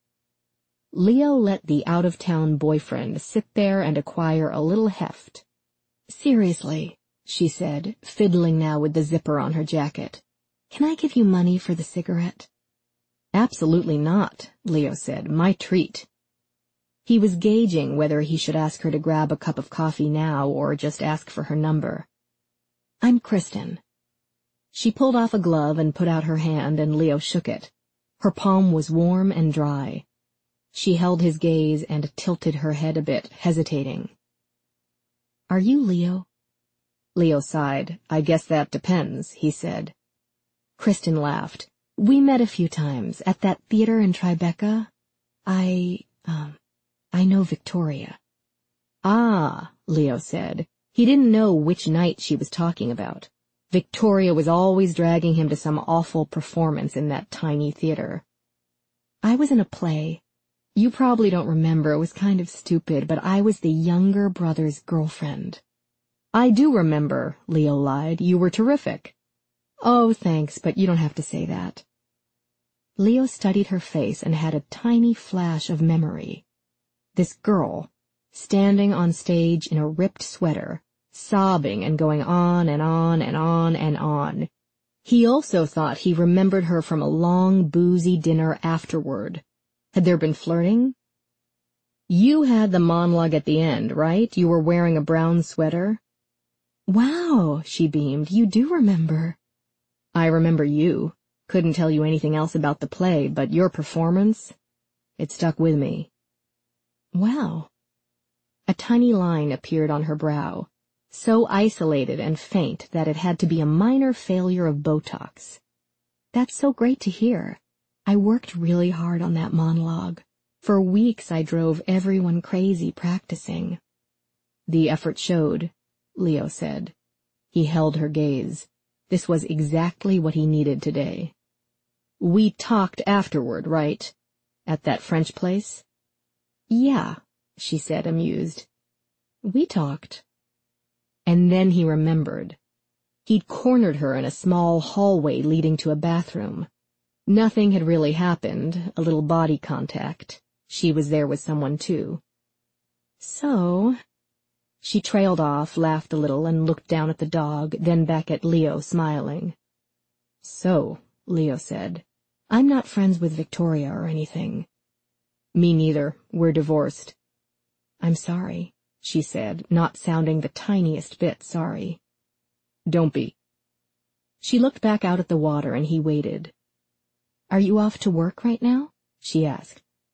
Leo let the out-of-town boyfriend sit there and acquire a little heft. Seriously, she said, fiddling now with the zipper on her jacket. Can I give you money for the cigarette? Absolutely not, Leo said. My treat. He was gauging whether he should ask her to grab a cup of coffee now or just ask for her number. I'm Kristen. She pulled off a glove and put out her hand, and Leo shook it. Her palm was warm and dry. She held his gaze and tilted her head a bit, hesitating. Are you Leo? Leo sighed. I guess that depends, he said. Kristen laughed. We met a few times at that theater in Tribeca. I, um, I know Victoria. Ah, Leo said. He didn't know which night she was talking about. Victoria was always dragging him to some awful performance in that tiny theater. I was in a play. You probably don't remember, it was kind of stupid, but I was the younger brother's girlfriend. I do remember, Leo lied. You were terrific. Oh, thanks, but you don't have to say that. Leo studied her face and had a tiny flash of memory. This girl, standing on stage in a ripped sweater, sobbing and going on and on and on and on. He also thought he remembered her from a long, boozy dinner afterward. Had there been flirting? You had the monologue at the end, right? You were wearing a brown sweater? Wow, she beamed. You do remember. I remember you. Couldn't tell you anything else about the play, but your performance, it stuck with me. Wow. A tiny line appeared on her brow, so isolated and faint that it had to be a minor failure of Botox. That's so great to hear. I worked really hard on that monologue. For weeks I drove everyone crazy practicing. The effort showed, Leo said. He held her gaze. This was exactly what he needed today. We talked afterward, right? At that French place? Yeah, she said, amused. We talked. And then he remembered. He'd cornered her in a small hallway leading to a bathroom. Nothing had really happened, a little body contact. She was there with someone, too. So... She trailed off, laughed a little, and looked down at the dog, then back at Leo, smiling. So, Leo said, I'm not friends with Victoria or anything. Me neither. We're divorced. I'm sorry, she said, not sounding the tiniest bit sorry. Don't be. She looked back out at the water, and he waited. Are you off to work right now? She asked.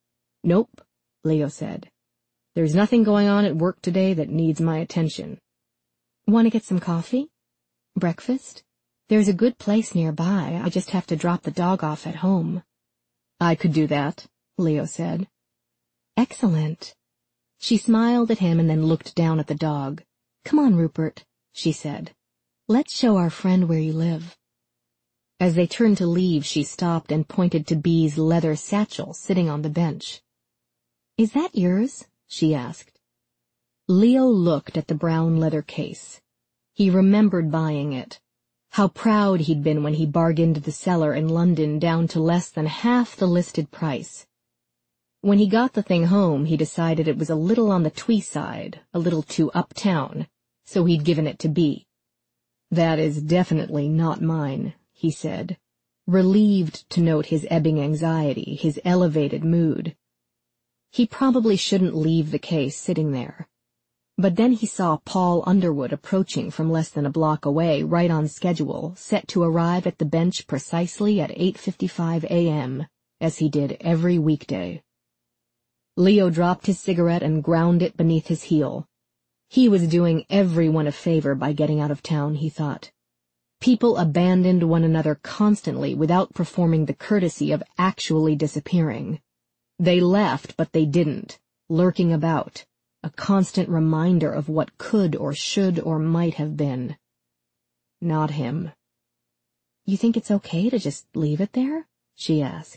Nope, Leo said. There's nothing going on at work today that needs my attention. Want to get some coffee? Breakfast? There's a good place nearby. I just have to drop the dog off at home. I could do that, Leo said. Excellent. She smiled at him and then looked down at the dog. Come on, Rupert, she said. Let's show our friend where you live. As they turned to leave, she stopped and pointed to Bee's leather satchel sitting on the bench. Is that yours? She asked. Leo looked at the brown leather case. He remembered buying it. How proud he'd been when he bargained the seller in London down to less than half the listed price. When he got the thing home, he decided it was a little on the twee side, a little too uptown, so he'd given it to Bee. That is definitely not mine, he said, relieved to note his ebbing anxiety, his elevated mood. He probably shouldn't leave the case sitting there. But then he saw Paul Underwood approaching from less than a block away, right on schedule, set to arrive at the bench precisely at eight fifty-five a m, as he did every weekday. Leo dropped his cigarette and ground it beneath his heel. He was doing everyone a favor by getting out of town, he thought. People abandoned one another constantly without performing the courtesy of actually disappearing. They left, but they didn't, lurking about, a constant reminder of what could or should or might have been. Not him. You think it's okay to just leave it there? She asked.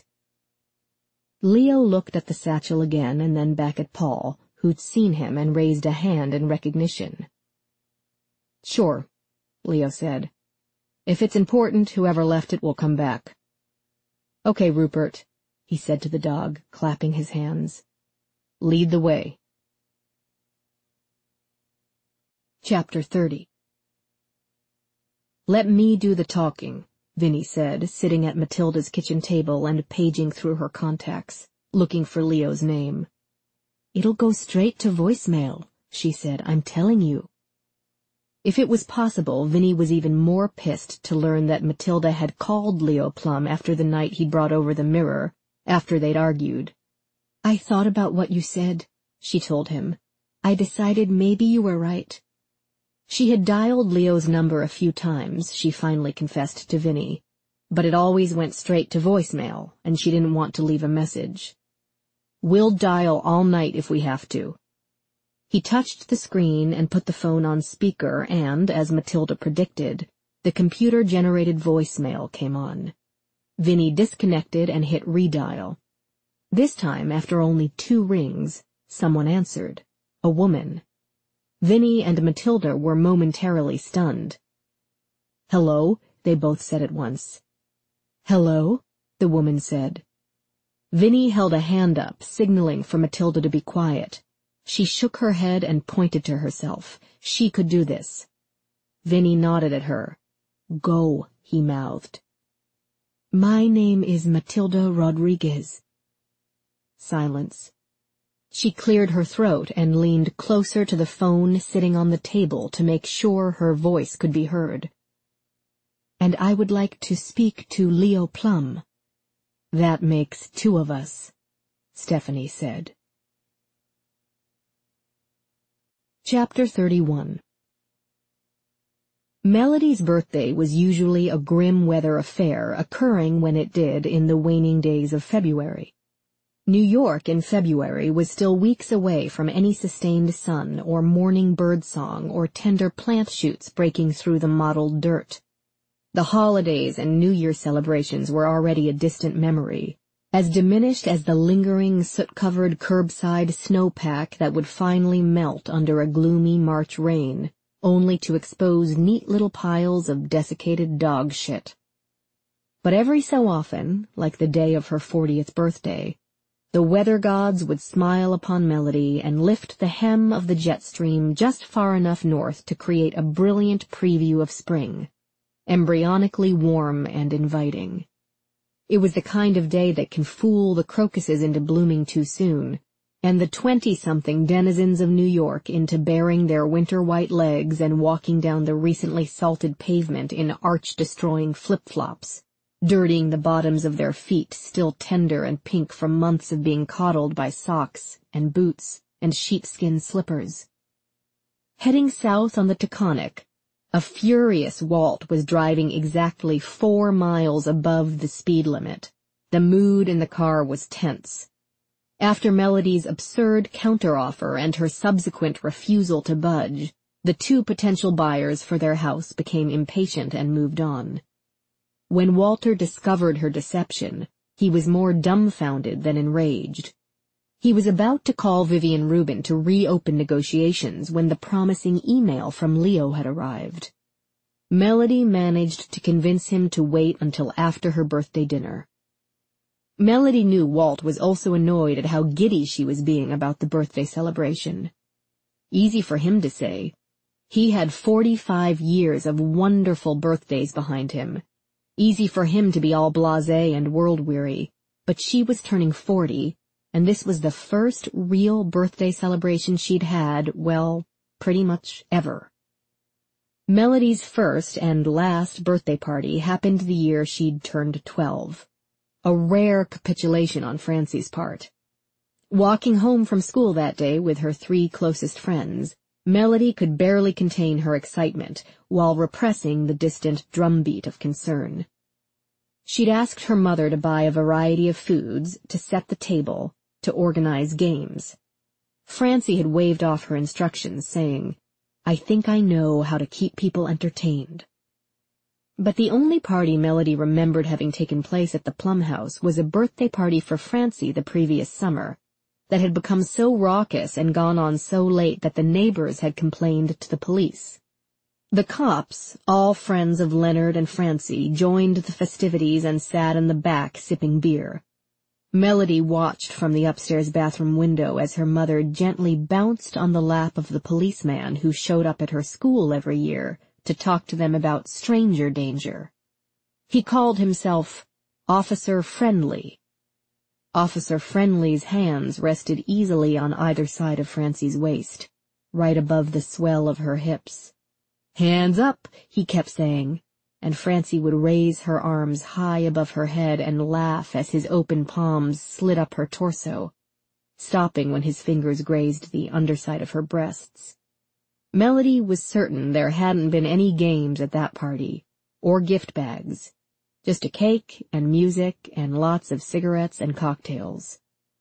Leo looked at the satchel again and then back at Paul, who'd seen him and raised a hand in recognition. Sure, Leo said. If it's important, whoever left it will come back. Okay, Rupert, he said to the dog, clapping his hands. Lead the way. Chapter thirty. Let me do the talking, Vinny said, sitting at Matilda's kitchen table and paging through her contacts, looking for Leo's name. It'll go straight to voicemail, she said, I'm telling you. If it was possible, Vinny was even more pissed to learn that Matilda had called Leo Plum after the night he brought over the mirror, after they'd argued. I thought about what you said, she told him. I decided maybe you were right. She had dialed Leo's number a few times, she finally confessed to Vinny, but it always went straight to voicemail, and she didn't want to leave a message. We'll dial all night if we have to. He touched the screen and put the phone on speaker and, as Matilda predicted, the computer-generated voicemail came on. Vinny disconnected and hit redial. This time, after only two rings, someone answered. A woman. Vinny and Matilda were momentarily stunned. Hello, they both said at once. Hello, the woman said. Vinny held a hand up, signaling for Matilda to be quiet. She shook her head and pointed to herself. She could do this. Vinny nodded at her. Go, he mouthed. My name is Matilda Rodriguez. Silence. She cleared her throat and leaned closer to the phone sitting on the table to make sure her voice could be heard. And I would like to speak to Leo Plum. That makes two of us, Stephanie said. Chapter thirty-one. Melody's birthday was usually a grim weather affair, occurring when it did in the waning days of February. New York in February was still weeks away from any sustained sun or morning birdsong or tender plant shoots breaking through the mottled dirt. The holidays and New Year celebrations were already a distant memory, as diminished as the lingering soot-covered curbside snowpack that would finally melt under a gloomy March rain, only to expose neat little piles of desiccated dog shit. But every so often, like the day of her fortieth birthday, the weather gods would smile upon Melody and lift the hem of the jet stream just far enough north to create a brilliant preview of spring, embryonically warm and inviting. It was the kind of day that can fool the crocuses into blooming too soon, and the twenty-something denizens of New York into baring their winter-white legs and walking down the recently salted pavement in arch-destroying flip-flops, dirtying the bottoms of their feet still tender and pink from months of being coddled by socks and boots and sheepskin slippers. Heading south on the Taconic, a furious Walt was driving exactly four miles above the speed limit. The mood in the car was tense. After Melody's absurd counteroffer and her subsequent refusal to budge, the two potential buyers for their house became impatient and moved on. When Walter discovered her deception, he was more dumbfounded than enraged. He was about to call Vivian Rubin to reopen negotiations when the promising email from Leo had arrived. Melody managed to convince him to wait until after her birthday dinner. Melody knew Walt was also annoyed at how giddy she was being about the birthday celebration. Easy for him to say. He had forty-five years of wonderful birthdays behind him. Easy for him to be all blasé and world-weary, but she was turning forty, and this was the first real birthday celebration she'd had, well, pretty much ever. Melody's first and last birthday party happened the year she'd turned twelve. A rare capitulation on Francie's part. Walking home from school that day with her three closest friends, Melody could barely contain her excitement while repressing the distant drumbeat of concern. She'd asked her mother to buy a variety of foods, to set the table, to organize games. Francie had waved off her instructions, saying, "I think I know how to keep people entertained." But the only party Melody remembered having taken place at the Plum House was a birthday party for Francie the previous summer, that had become so raucous and gone on so late that the neighbors had complained to the police. The cops, all friends of Leonard and Francie, joined the festivities and sat in the back sipping beer. Melody watched from the upstairs bathroom window as her mother gently bounced on the lap of the policeman who showed up at her school every year to talk to them about stranger danger. He called himself Officer Friendly. Officer Friendly's hands rested easily on either side of Francie's waist, right above the swell of her hips. "Hands up," he kept saying, and Francie would raise her arms high above her head and laugh as his open palms slid up her torso, stopping when his fingers grazed the underside of her breasts. Melody was certain there hadn't been any games at that party, or gift bags, just a cake and music and lots of cigarettes and cocktails.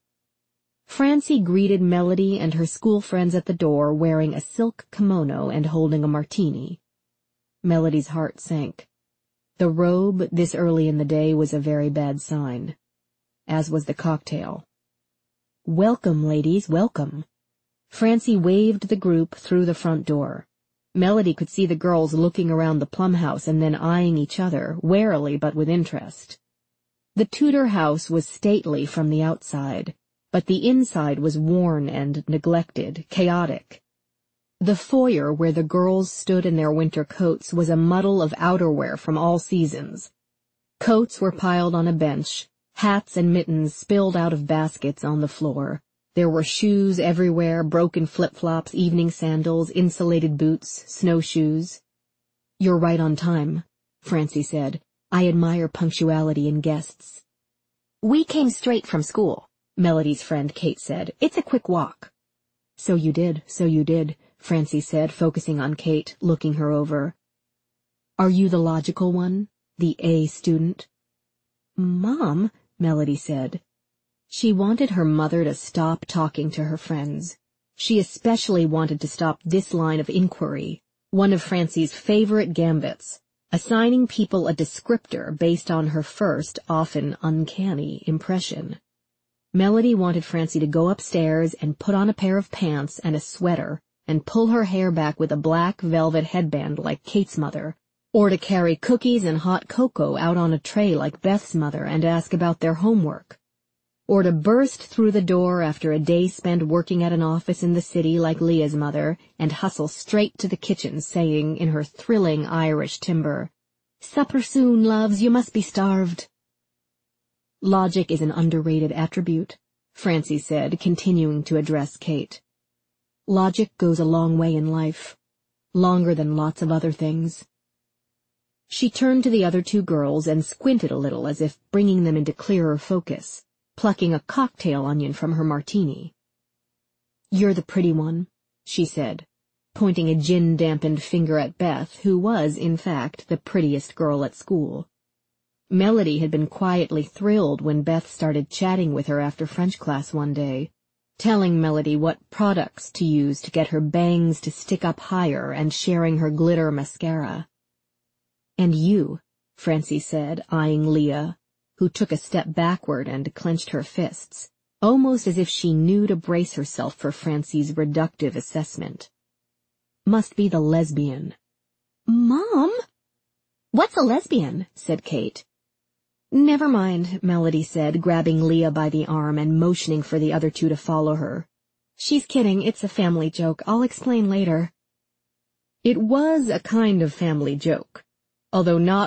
Francie greeted Melody and her school friends at the door wearing a silk kimono and holding a martini. Melody's heart sank. The robe this early in the day was a very bad sign, as was the cocktail. "Welcome, ladies, welcome." Francie waved the group through the front door. Melody could see the girls looking around the Plum House and then eyeing each other, warily but with interest. The Tudor house was stately from the outside, but the inside was worn and neglected, chaotic. The foyer where the girls stood in their winter coats was a muddle of outerwear from all seasons. Coats were piled on a bench, hats and mittens spilled out of baskets on the floor. There were shoes everywhere, broken flip-flops, evening sandals, insulated boots, snowshoes. "You're right on time," Francie said. "I admire punctuality in guests." "We came straight from school," Melody's friend Kate said. "It's a quick walk." "So you did, so you did," Francie said, focusing on Kate, looking her over. "Are you the logical one? The A student?" "Mom," Melody said. She wanted her mother to stop talking to her friends. She especially wanted to stop this line of inquiry, one of Francie's favorite gambits, assigning people a descriptor based on her first, often uncanny, impression. Melody wanted Francie to go upstairs and put on a pair of pants and a sweater and pull her hair back with a black velvet headband like Kate's mother, or to carry cookies and hot cocoa out on a tray like Beth's mother and ask about their homework, or to burst through the door after a day spent working at an office in the city like Leah's mother and hustle straight to the kitchen saying in her thrilling Irish timbre, "Supper soon, loves, you must be starved." "Logic is an underrated attribute," Francie said, continuing to address Kate. "Logic goes a long way in life, longer than lots of other things." She turned to the other two girls and squinted a little as if bringing them into clearer focus, plucking a cocktail onion from her martini. "You're the pretty one," she said, pointing a gin-dampened finger at Beth, who was, in fact, the prettiest girl at school. Melody had been quietly thrilled when Beth started chatting with her after French class one day, telling Melody what products to use to get her bangs to stick up higher and sharing her glitter mascara. "And you," Francie said, eyeing Leah, who took a step backward and clenched her fists, almost as if she knew to brace herself for Francie's reductive assessment. "Must be the lesbian." "Mom!" "What's a lesbian?" said Kate. "Never mind," Melody said, grabbing Leah by the arm and motioning for the other two to follow her. "She's kidding, it's a family joke. I'll explain later." It was a kind of family joke, although not